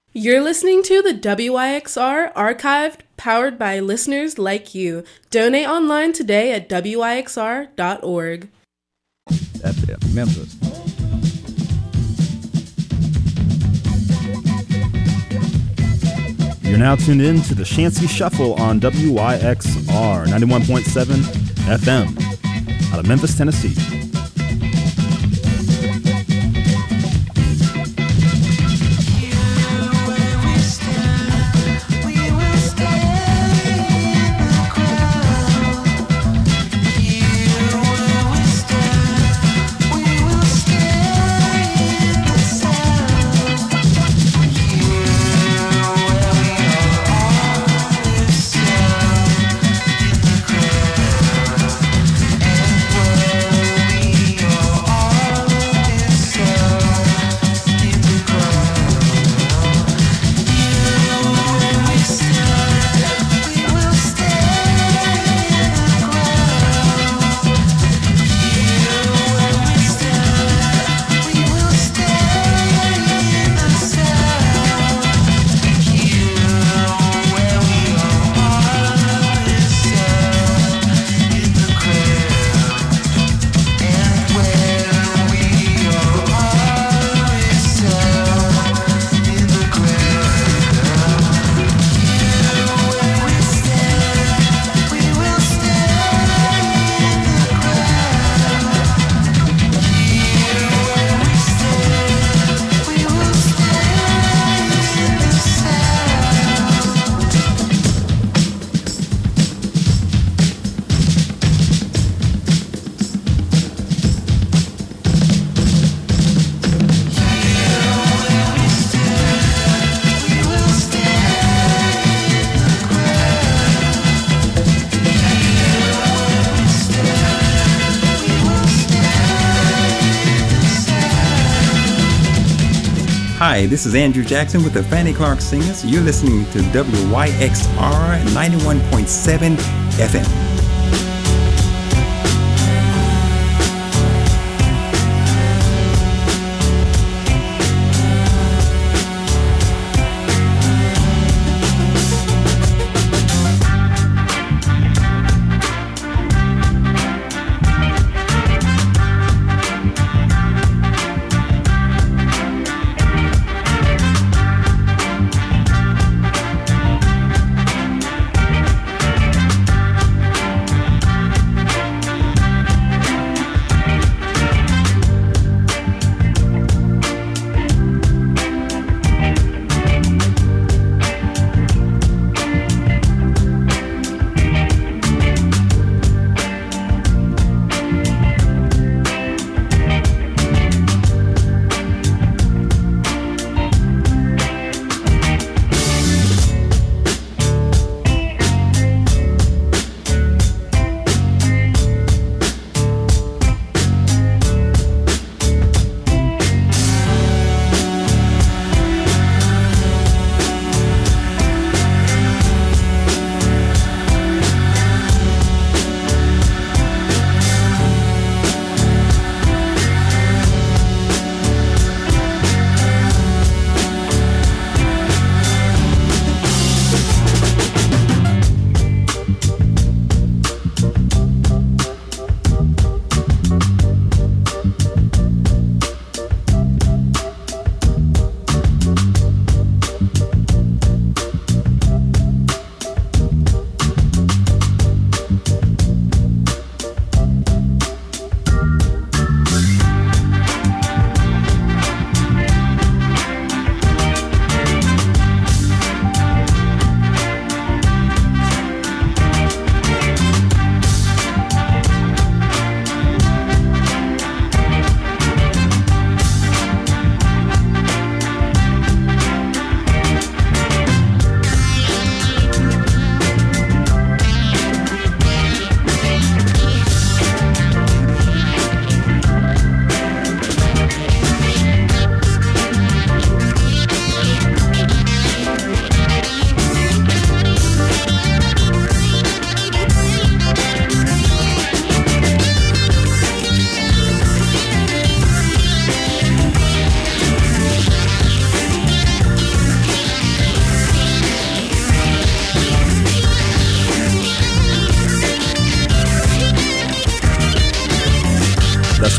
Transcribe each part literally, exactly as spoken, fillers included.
You're listening to the W Y X R Archived, powered by listeners like you. Donate online today at W Y X R dot org. F M Memphis. You're now tuned in to the Shancy Shuffle on W Y X R ninety-one point seven F M out of Memphis, Tennessee. Hi, this is Andrew Jackson with the Fannie Clark Singers. You're listening to W Y X R ninety-one point seven F M.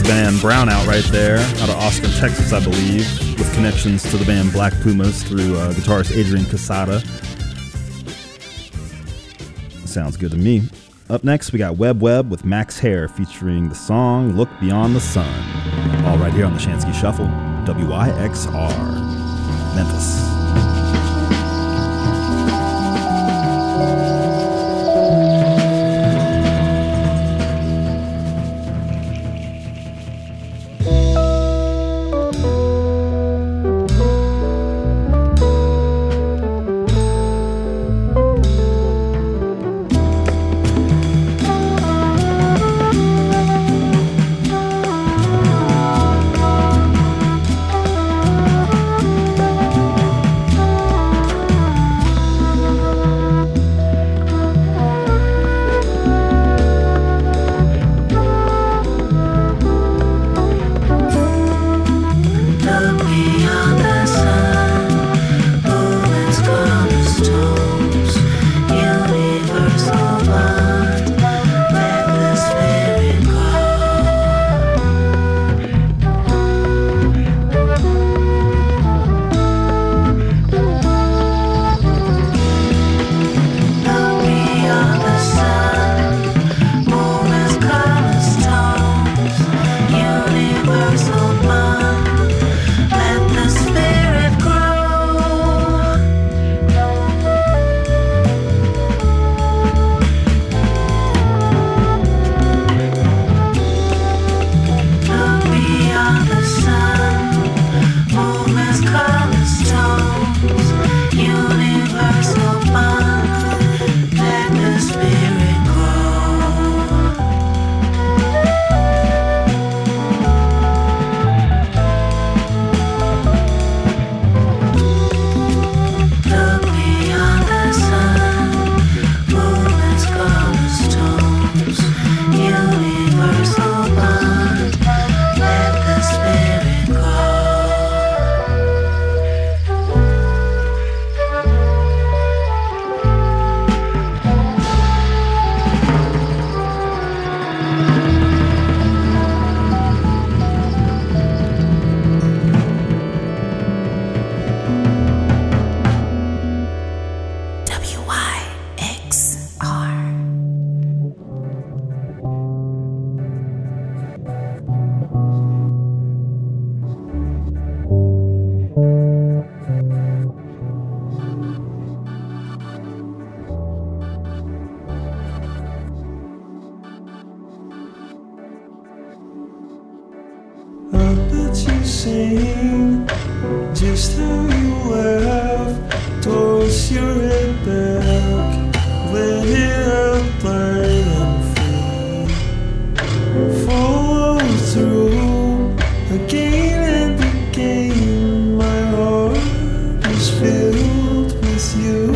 British band Brownout right there, out of Austin, Texas, I believe, with connections to the band Black Pumas through uh, guitarist Adrian Casada. Sounds good to me. Up next, we got Web Web with Max Hare featuring the song Look Beyond the Sun. All right here on the Shansky Shuffle, W I X R, Memphis. Saying just how you laugh, toss your head back, let it out, burn and free. Follow through again and again. My heart is filled with you.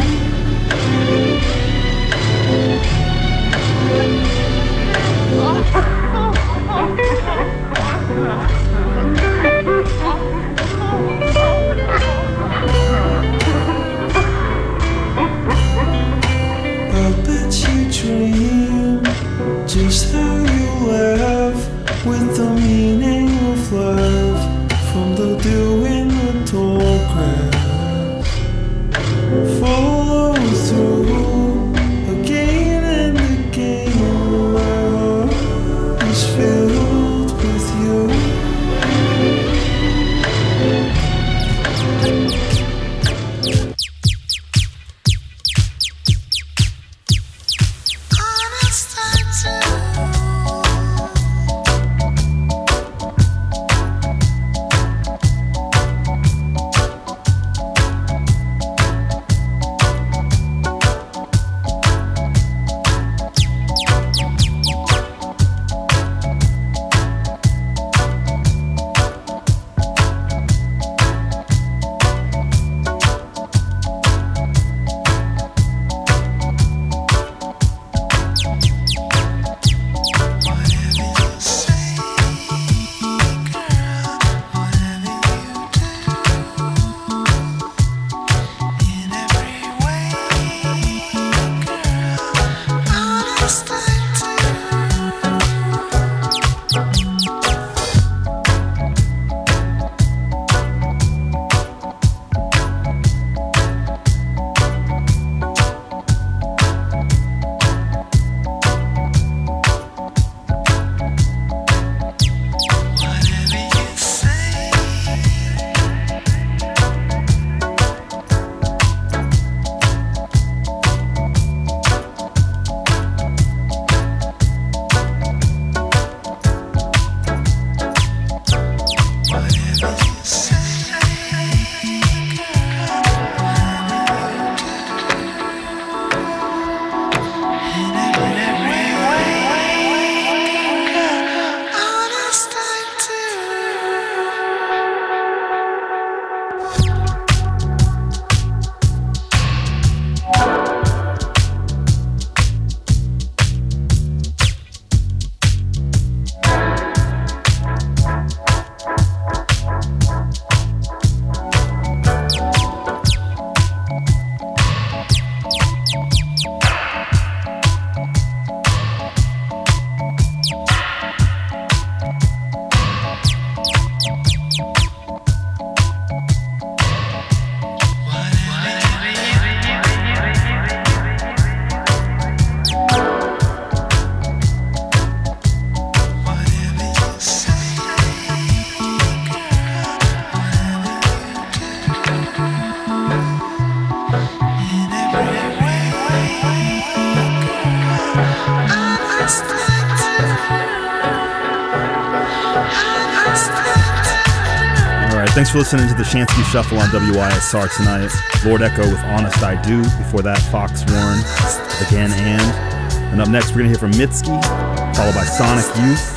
Thanks for listening to the Shansky Shuffle on W Y X R tonight. Lord Echo with Honest I Do. Before that, Fox Warren with Again And. And up next, we're going to hear from Mitski, followed by Sonic Youth,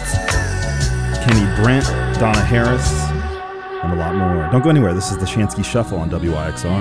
Kenny Brent, Donna Harris, and a lot more. Don't go anywhere. This is the Shansky Shuffle on W Y X R.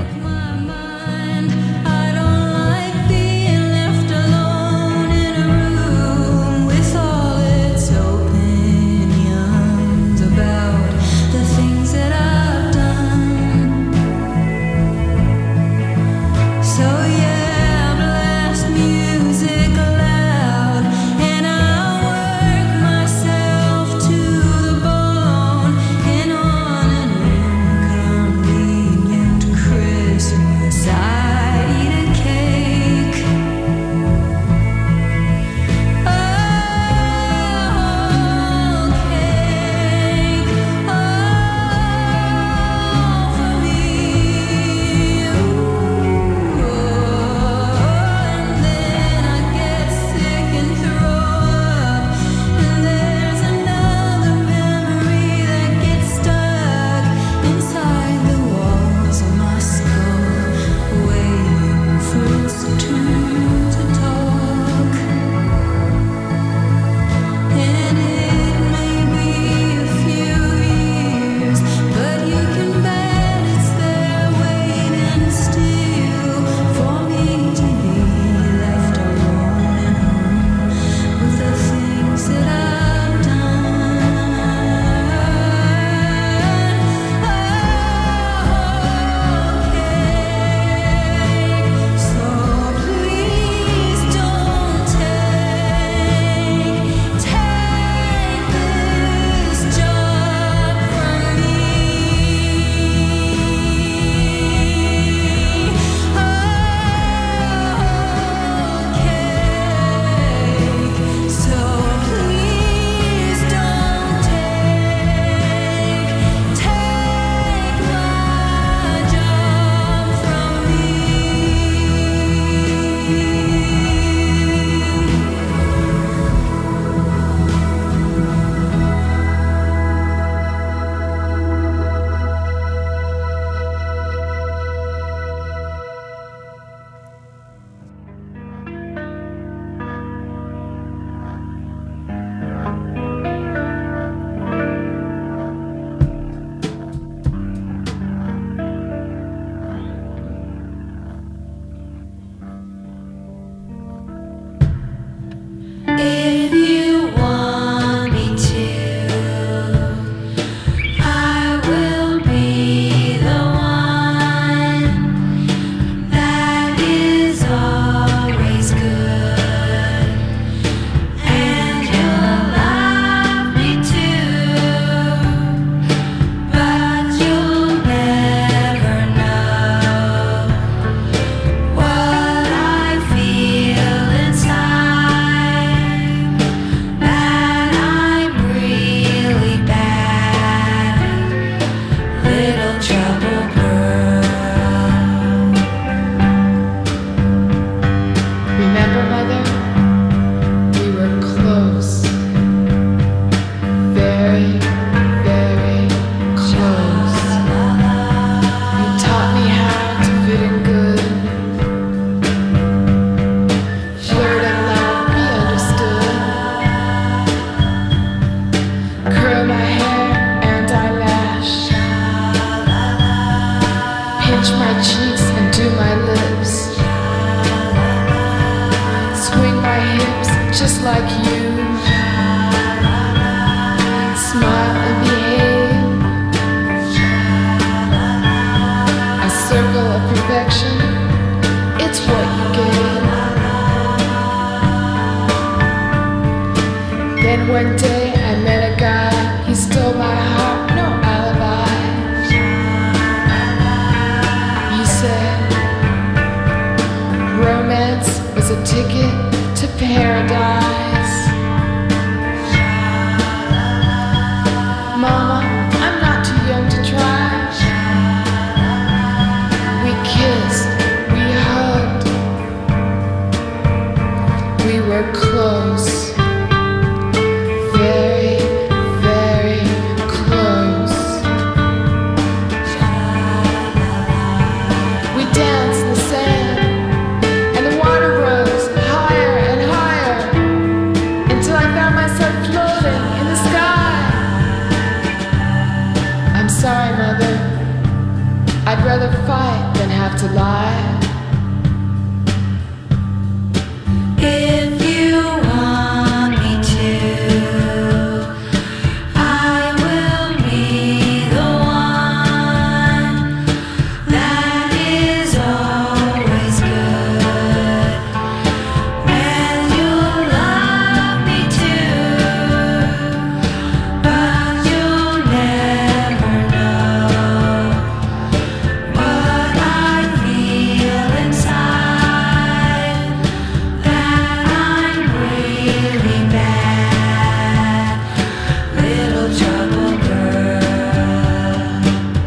Very, very close. white than have to lie. If you want me to, I will be the one that is always good. And you'll love me too, but you'll never know what I feel inside. That I'm really bad, little trouble girl,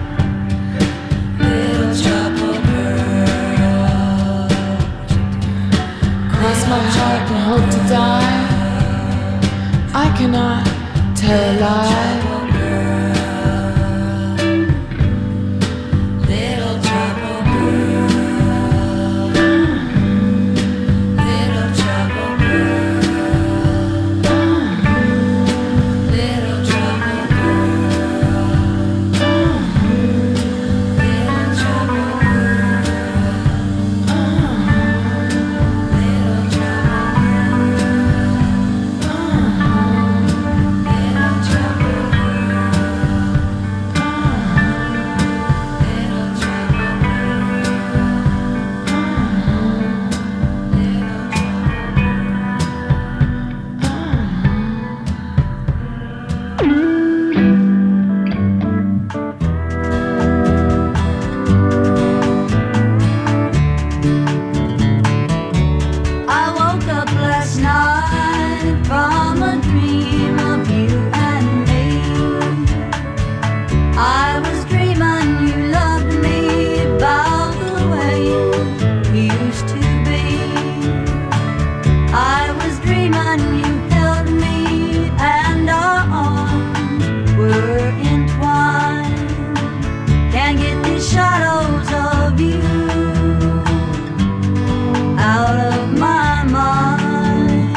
little trouble girl. Cross my heart and hope to die. I cannot tell a lie. Little trouble girl, little trouble girl, little trouble girl, little trouble girl, little I woke up last night from a dream of you and me. I was dreaming you loved me about the way you used to be. I was dreaming you held me and our arms were entwined. Can't get these shadows of you out of my mind.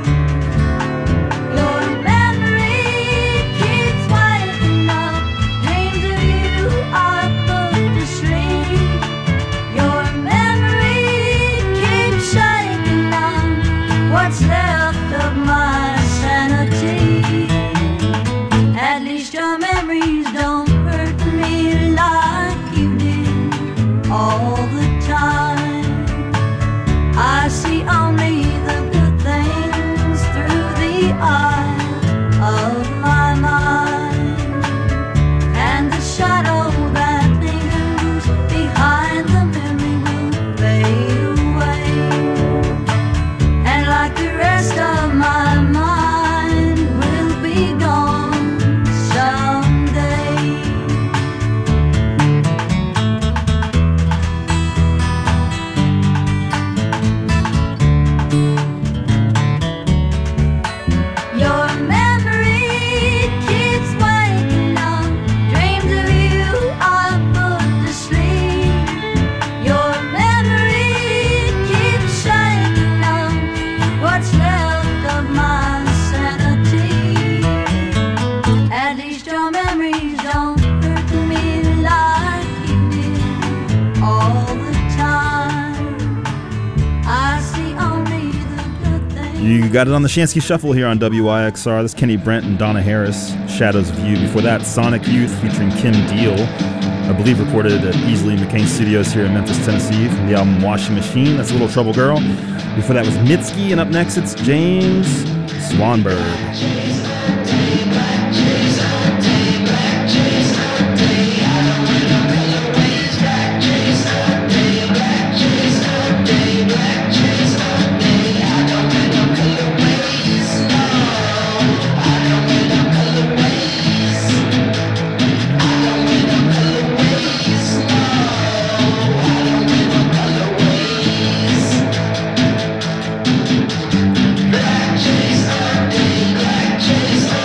Your memory keeps waking up. Dreams of you are put to sleep. Your memory keeps shaking up what's left of my sanity. At least your memories don't hurt me like you did all the time. I see only the good things through the eye of my mind, and the shadow that lingers behind the memory will fade away, and like the rest of my mind will be gone someday. Your memory keeps waking up. Dreams of you are put to sleep. Your memory keeps shaking up what's left of my sanity. At least your memories don't hurt me like you did all the time. I see only the good things. You got it on the Shansky Shuffle here on W I X R. That's Kenny Brent and Donna Harris, Shadows of You. Before that, Sonic Youth featuring Kim Deal, I believe recorded at Easley McCain Studios here in Memphis, Tennessee, from the album Washing Machine. That's Little Trouble Girl. Before that was Mitski, and up next it's James Swanberg. Black chase all day, black chase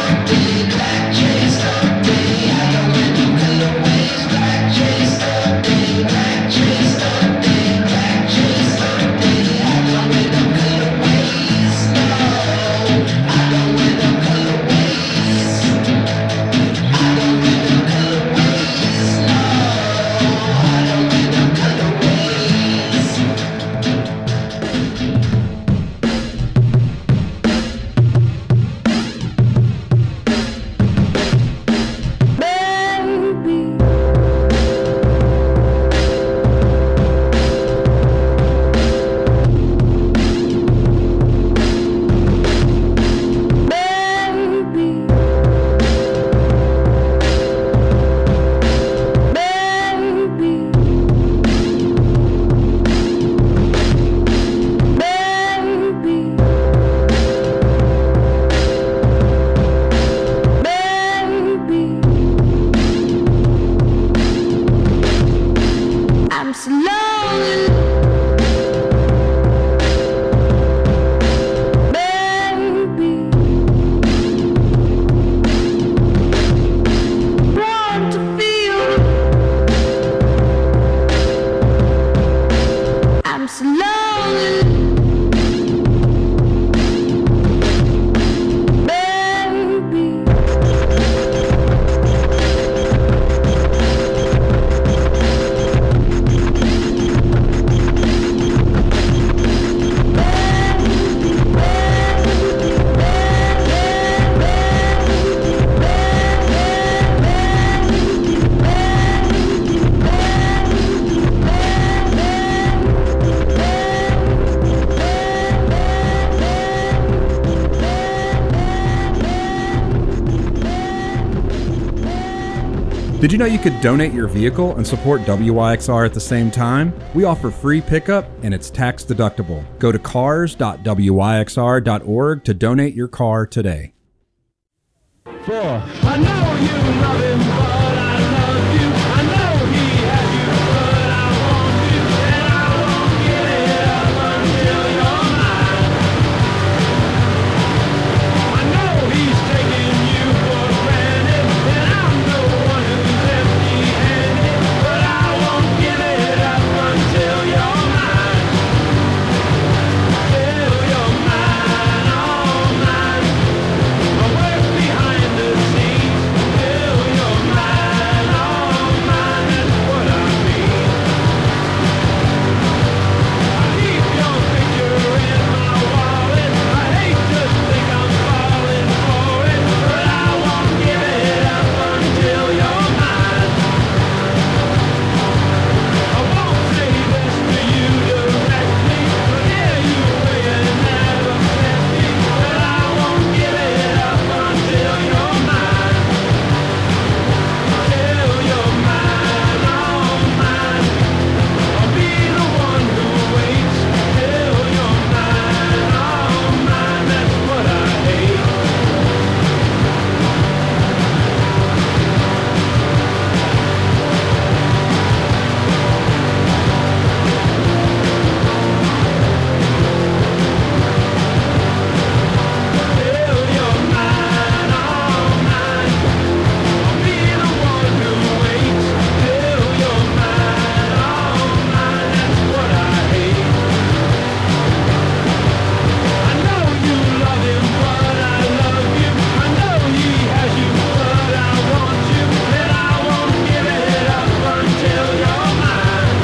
Did you know you could donate your vehicle and support W Y X R at the same time? We offer free pickup and it's tax deductible. Go to cars dot w y x r dot org to donate your car today. Four. I know you love him, but I love you. I know he has you, but I want you, and I won't give it up until you're mine. I know he's taking you for granted, and I'm the one who's empty-handed, but I won't give it up until you're mine. Till you're mine, all mine. I work behind the scenes till you're mine, all mine. That's what I mean. I keep your picture in my wallet. I hate to think I'm falling for it, but I won't give it up until you're mine. I won't say this to you directly, but yeah, you way and never sent me, but I won't give it up until you're mine. Till you're mine, all mine. I'll be the one who waits till you're mine, all mine. That's what I hate. Till you're mine, all mine. I'll be the one who waits till you're mine, all mine. That's what I hate. I know you love him, but I love you. I know he has you, but I want you, and I won't give it up until you're mine.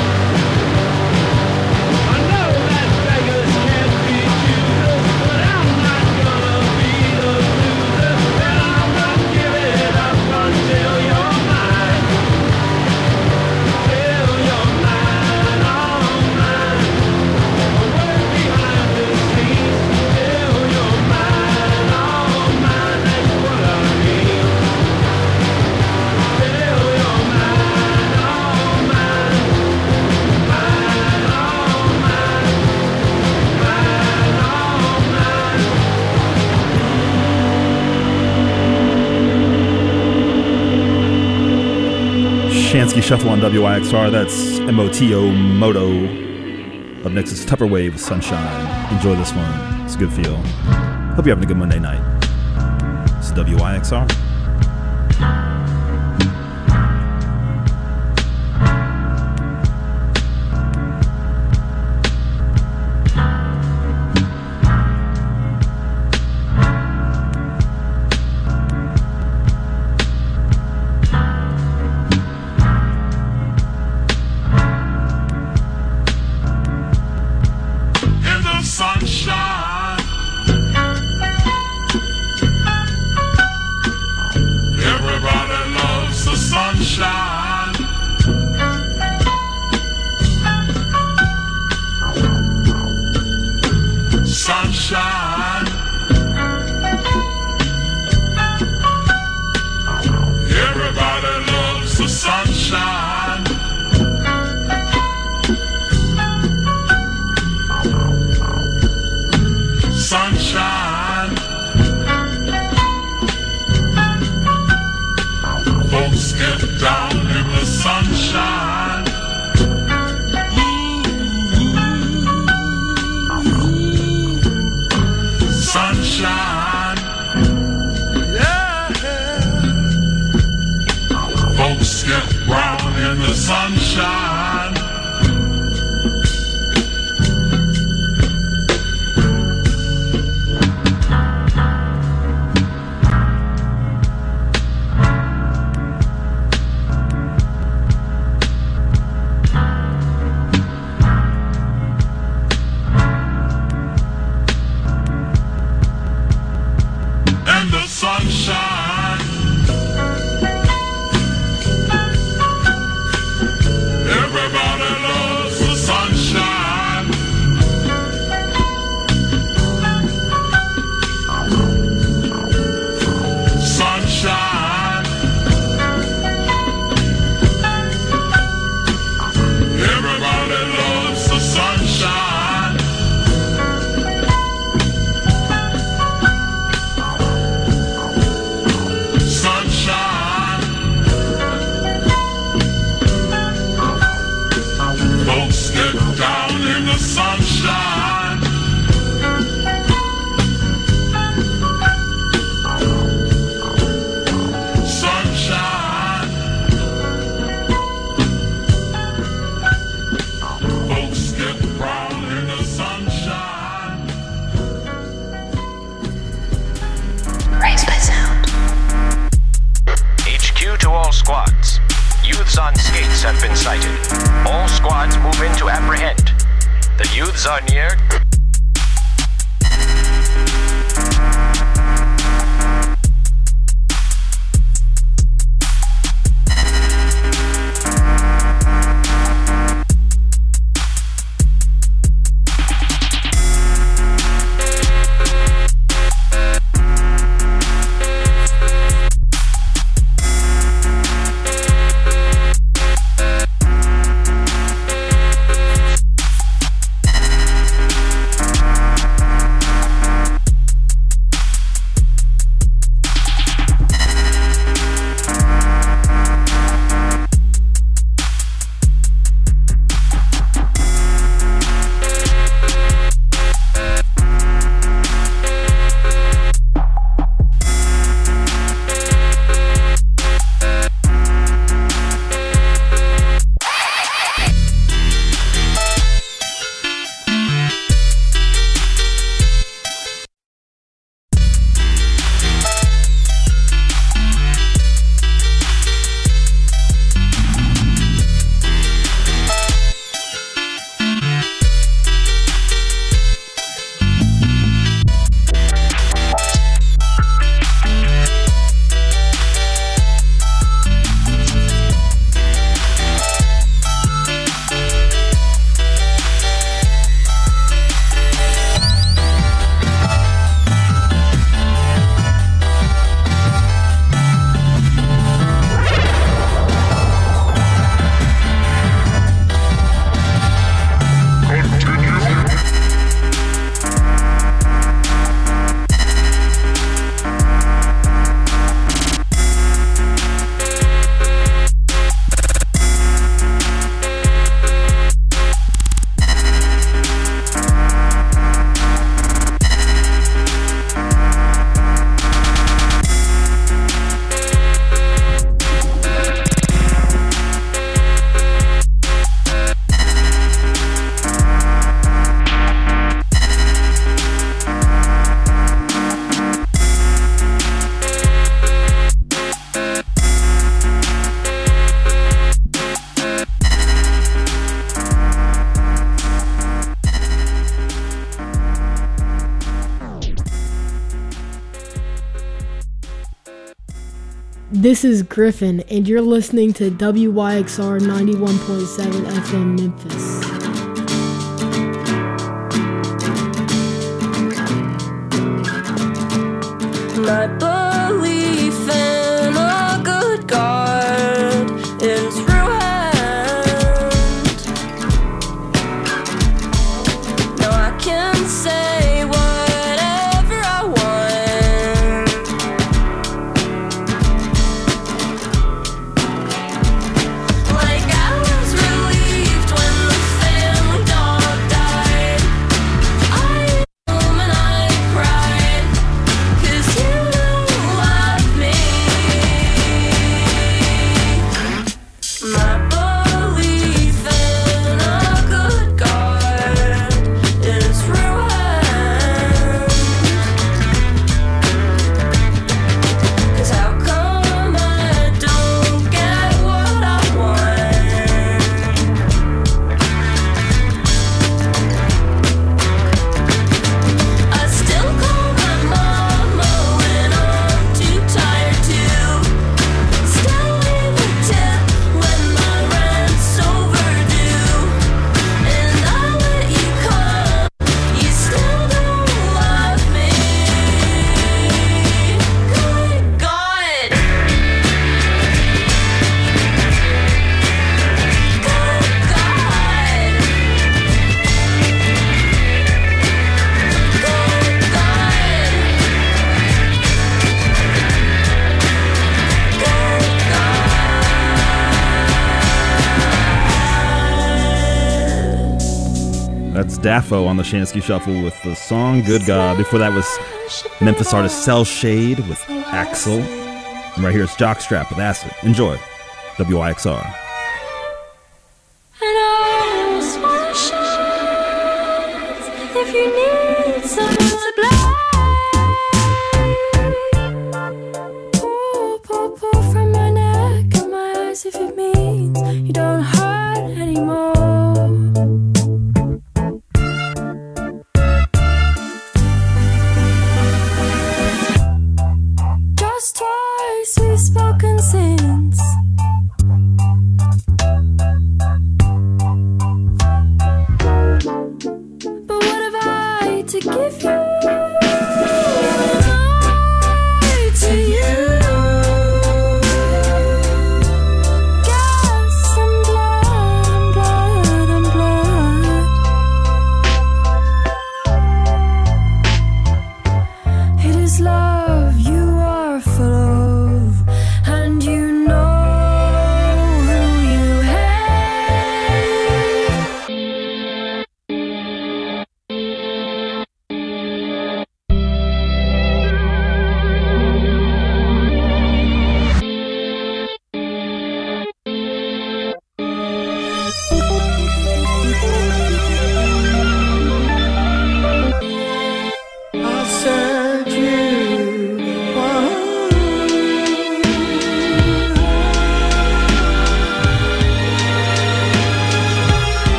I know that beggars can't be choosers, but I'm not gonna be the loser, and I won't give it up until you're mine. Till you're mine, all mine. I work behind the scenes till you're mine, all mine. That's what I mean. Till you're mine, all mine. Mine, all mine. Mine, all mine. Shansky Shuffle on W I X R. That's M O T O Moto. Up next is Tupperwave with Sunshine. Enjoy this one. It's a good feel. Hope you're having a good Monday night. It's W I X R. In the sunshine, have been sighted. All squads move in to apprehend. The youths are near. This is Griffin, and you're listening to W Y X R ninety-one point seven F M Memphis. My belief in a good God is ruined. Now I can say whatever I want. Like I was relieved when the family dog died. I am and I cried, 'cause you love me. My belief in a good God is ruined. 'Cause how come I don't get what I want? I still call my mama when I'm too tired to. Still leave a tip when my rent's overdue. And I let you come, you still don't love me. Good God. Good God. Good That's Daffo on the Shansky Shuffle with the song Good God. Before that was Memphis artist Cell Shade with Axel. And right here it's Jockstrap with Acid. Enjoy. W I X R. And I just wanna shout if you need some supply. Pull, pull, pull from my neck and my eyes if it means you don't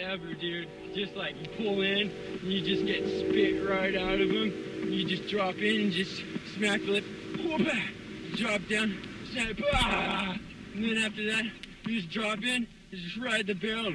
ever, dude. Just like you pull in, and you just get spit right out of them. You just drop in and just smack the lip, pull back, drop down, snap, ah! And then after that, you just drop in and just ride the barrel.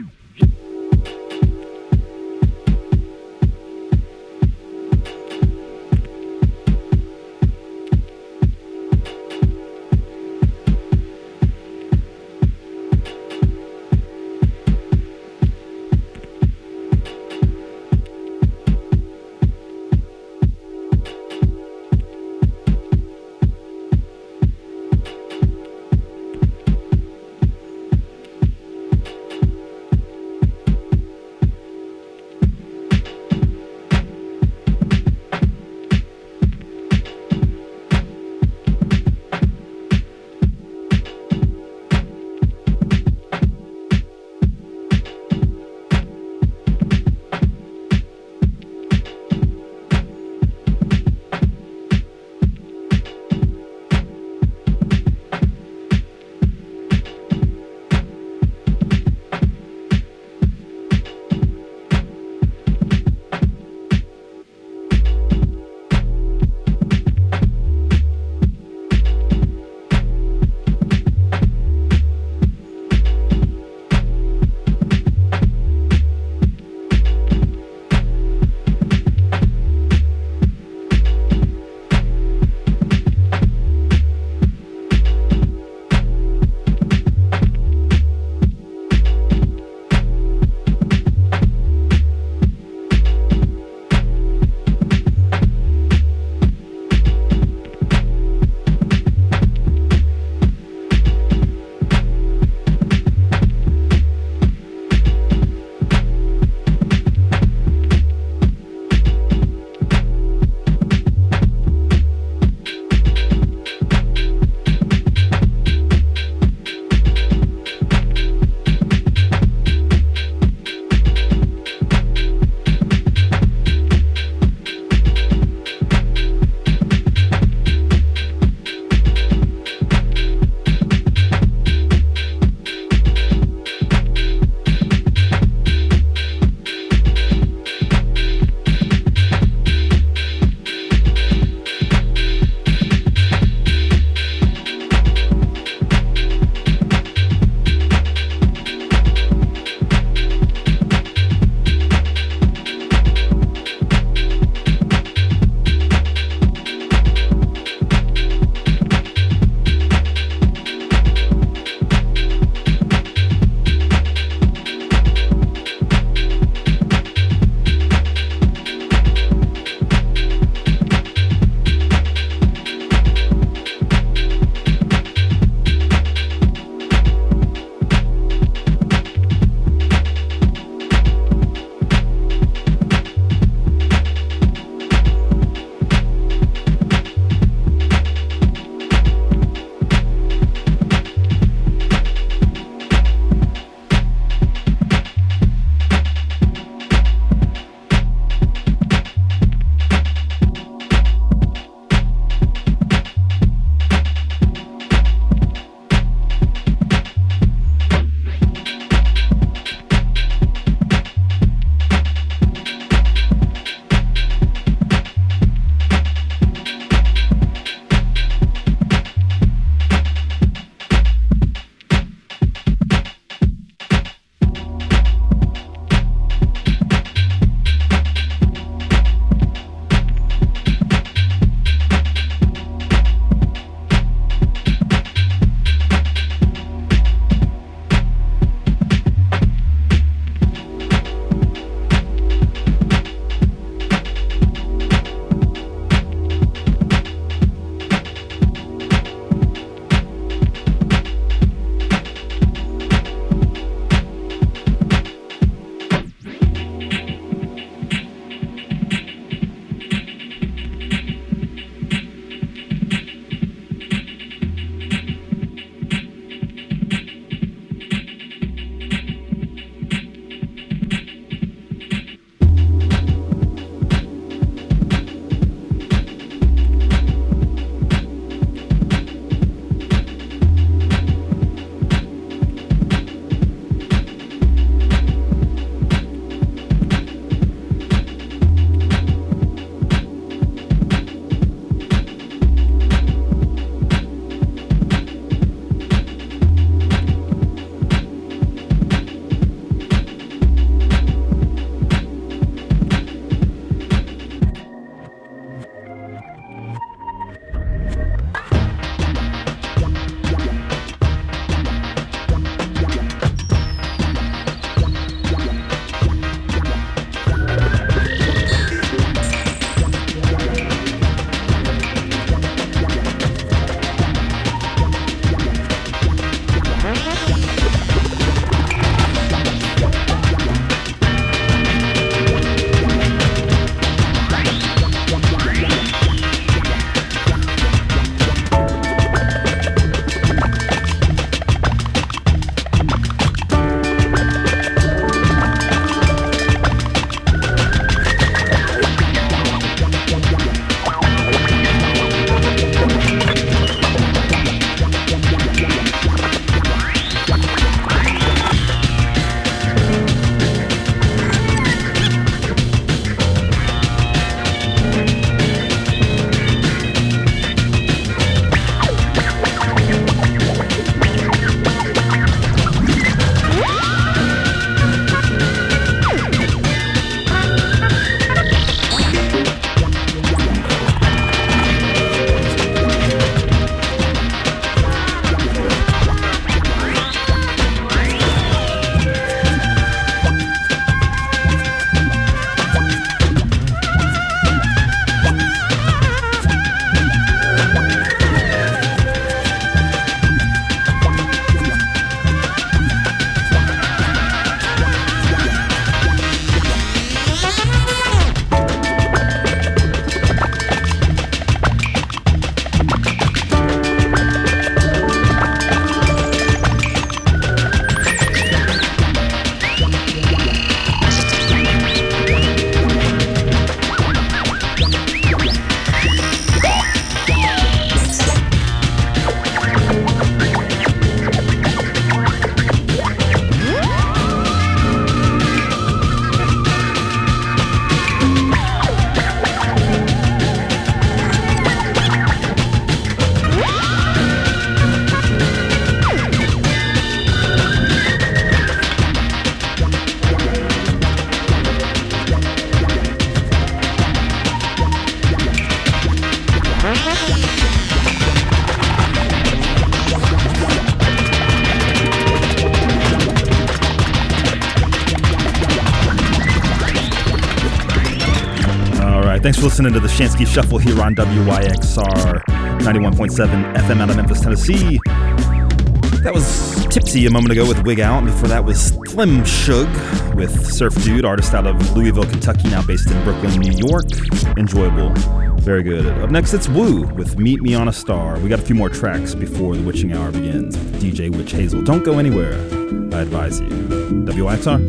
Thanks for listening to the Shansky Shuffle here on W Y X R ninety-one point seven F M out of Memphis, Tennessee. That was Tipsy a moment ago with Wig Out. Before that was Slim Shug with Surf Dude, artist out of Louisville, Kentucky, now based in Brooklyn, New York. Enjoyable. Very good. Up next, it's Woo with Meet Me on a Star. We got a few more tracks before the witching hour begins. D J Witch Hazel. Don't go anywhere. I advise you. W Y X R.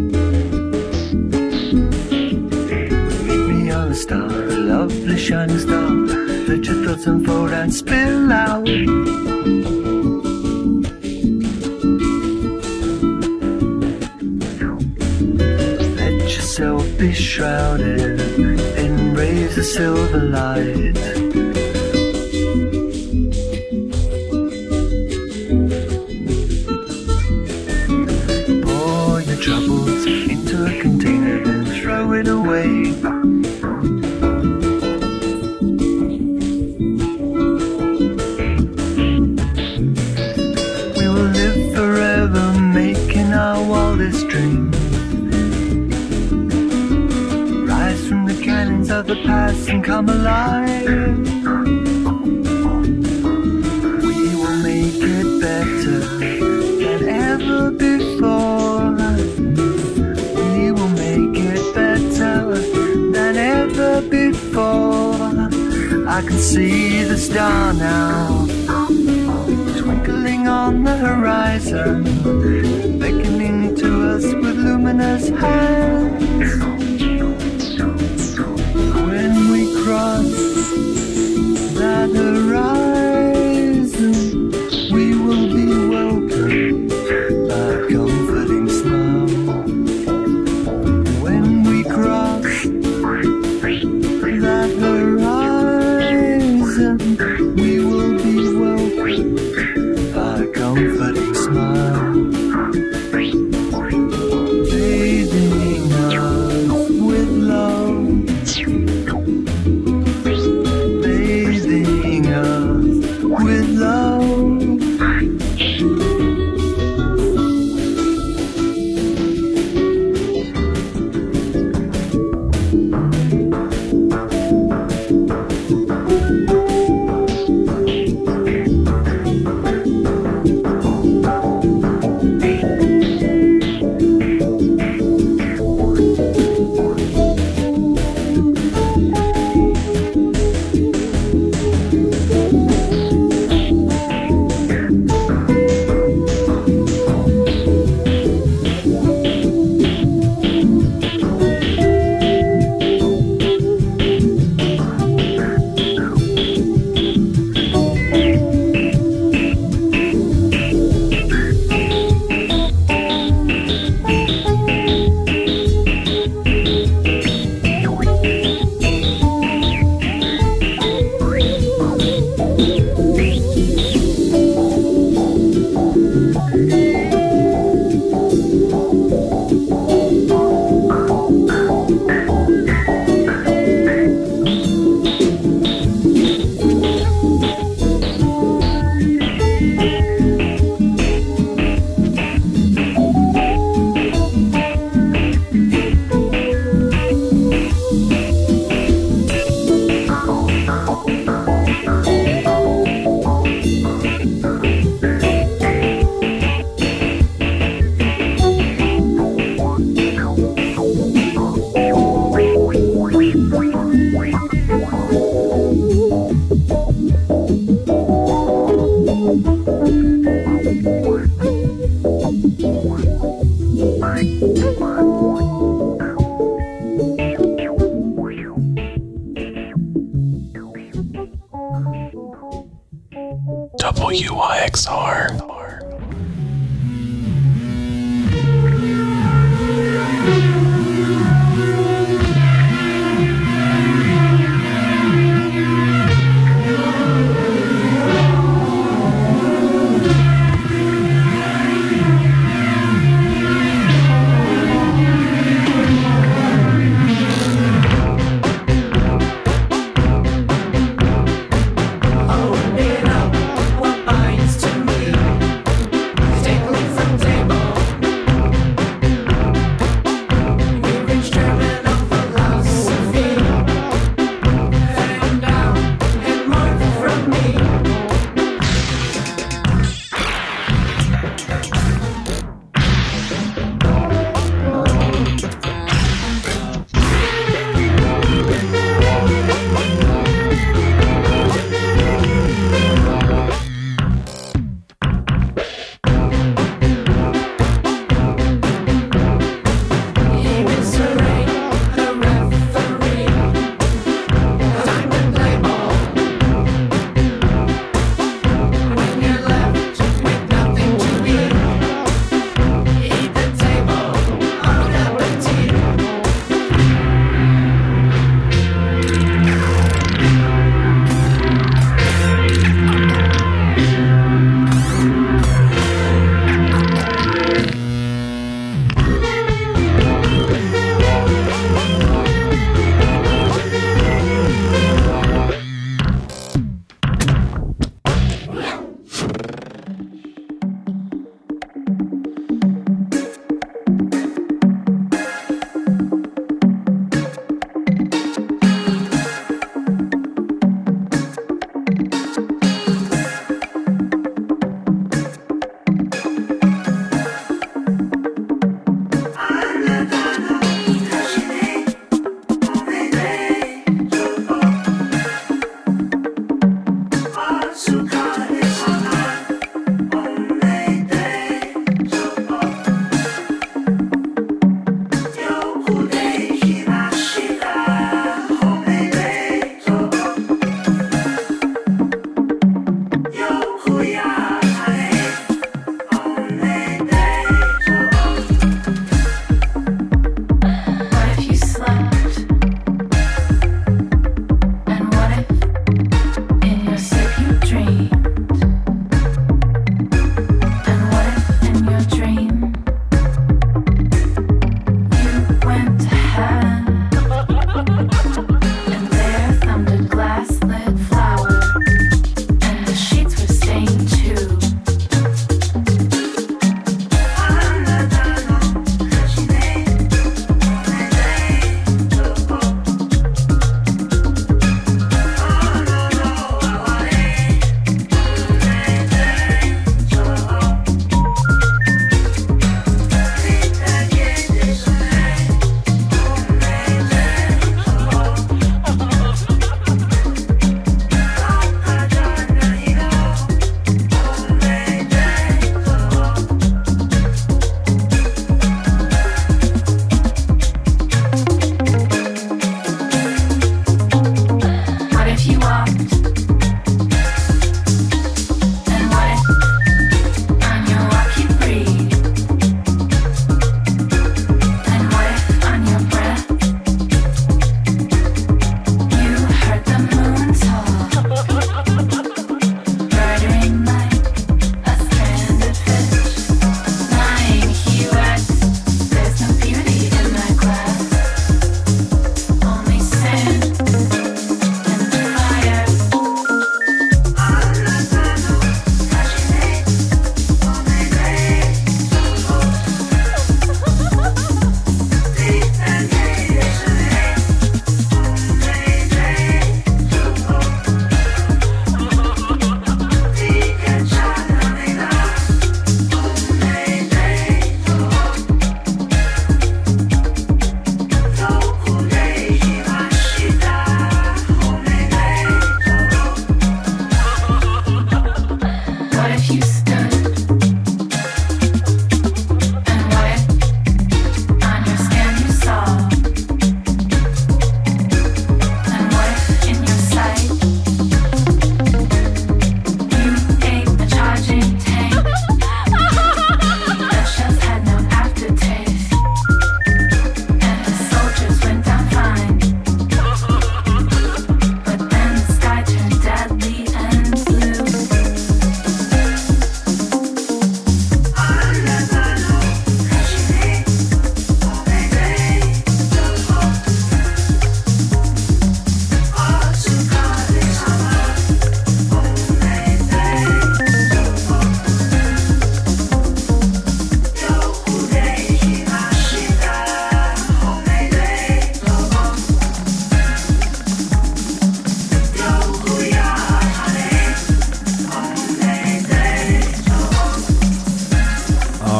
A star, a lovely shining star. Let your thoughts unfold and spill out. Let yourself be shrouded in rays of silver light. Pour your troubles into a container, then throw it away. Of the past and come alive. We will make it better than ever before. We will make it better than ever before. I can see the star now, twinkling on the horizon, beckoning to us with luminous hands. Cross that horizon, we will be welcomed by a comforting smile. When we cross that horizon, we will be welcomed by a comforting smile. Bathing us with love, with love. W Y X R. Open up what binds to me.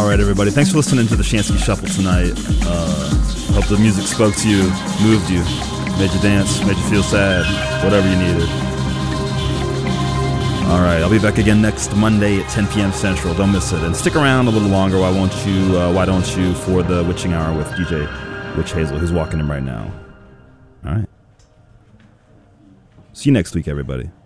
right, everybody. Thanks for listening to the Shansky Shuffle tonight. Uh, hope the music spoke to you, moved you, made you dance, made you feel sad, whatever you needed. All right, I'll be back again next Monday at ten p.m. Central. Don't miss it. And stick around a little longer. Why won't you? Uh, why don't you for the Witching Hour with D J Witch Hazel, who's walking in right now. All right. See you next week, everybody.